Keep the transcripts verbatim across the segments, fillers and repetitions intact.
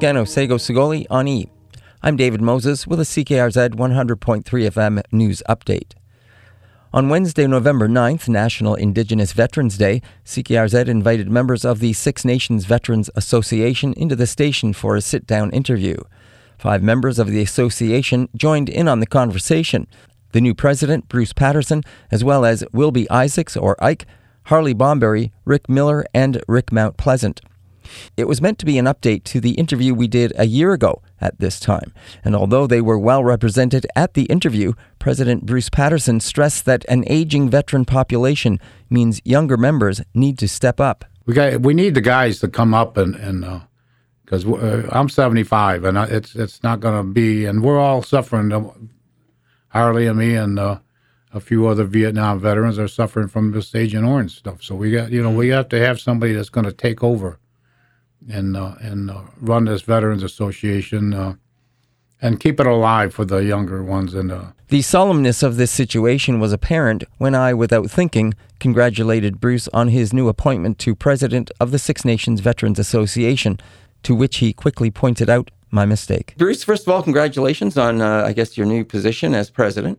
Toscano Sego Segoli on E. I'm David Moses with a C K R Z one hundred point three F M news update. On Wednesday, November ninth, National Indigenous Veterans Day, C K R Z invited members of the Six Nations Veterans Association into the station for a sit-down interview. Five members of the association joined in on the conversation. The new president, Bruce Patterson, as well as Wilby Isaacs, or Ike, Harley Bomberry, Rick Miller, and Rick Mount Pleasant. It was meant to be an update to the interview we did a year ago at this time, and although they were well represented at the interview, President Bruce Patterson stressed that an aging veteran population means younger members need to step up. We got we need the guys to come up and and because uh, uh, I'm seventy-five and it's it's not going to be, and we're all suffering. Harley and me and uh, a few other Vietnam veterans are suffering from this Agent Orange stuff. So we got you know we have to have somebody that's going to take over and uh, and uh, run this Veterans Association uh, and keep it alive for the younger ones. And uh, the solemnness of this situation was apparent when I, without thinking, congratulated Bruce on his new appointment to president of the Six Nations Veterans Association, to which he quickly pointed out my mistake. Bruce, first of all, congratulations on, uh, I guess, your new position as president.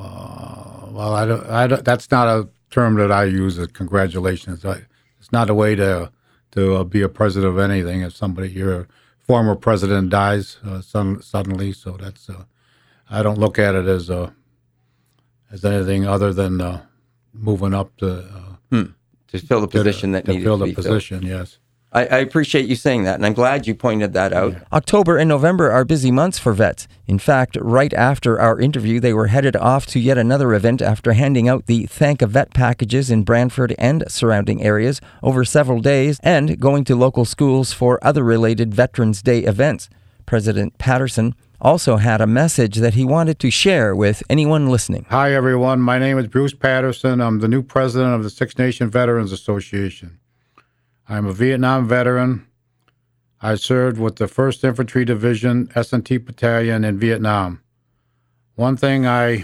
Uh, well, I don't, I don't, that's not a term that I use, as congratulations. I, it's not a way to to uh, be a president of anything. If somebody, your former president dies uh, sudden, suddenly, so that's, uh, I don't look at it as uh, as anything other than uh, moving up to uh, hmm. to fill the position to, that to needed fill to the be position. filled. Yes. I, I appreciate you saying that, and I'm glad you pointed that out. Yeah. October and November are busy months for vets. In fact, right after our interview, they were headed off to yet another event after handing out the Thank a Vet packages in Brantford and surrounding areas over several days and going to local schools for other related Veterans Day events. President Patterson also had a message that he wanted to share with anyone listening. Hi, everyone. My name is Bruce Patterson. I'm the new president of the Six Nation Veterans Association. I'm a Vietnam veteran. I served with the first Infantry Division, S and T Battalion in Vietnam. One thing I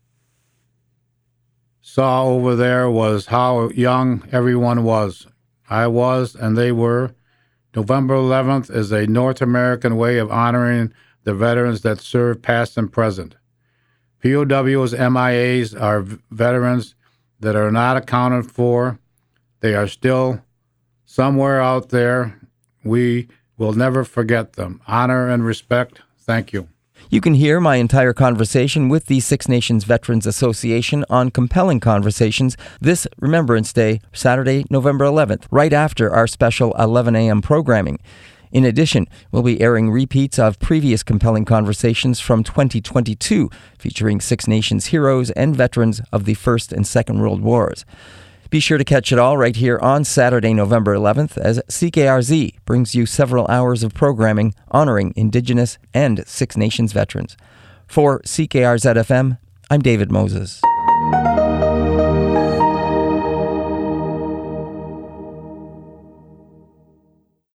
saw over there was how young everyone was. I was, and they were. November eleventh is a North American way of honoring the veterans that served past and present. P O Ws, M I As are veterans that are not accounted for. They are still somewhere out there. We will never forget them. Honor and respect. Thank you. You can hear my entire conversation with the Six Nations Veterans Association on Compelling Conversations this Remembrance Day, Saturday, November eleventh, right after our special eleven a.m. programming. In addition, we'll be airing repeats of previous Compelling Conversations from twenty twenty-two, featuring Six Nations heroes and veterans of the First and Second World Wars. Be sure to catch it all right here on Saturday, November eleventh, as C K R Z brings you several hours of programming honoring Indigenous and Six Nations veterans. For C K R Z F M, I'm David Moses.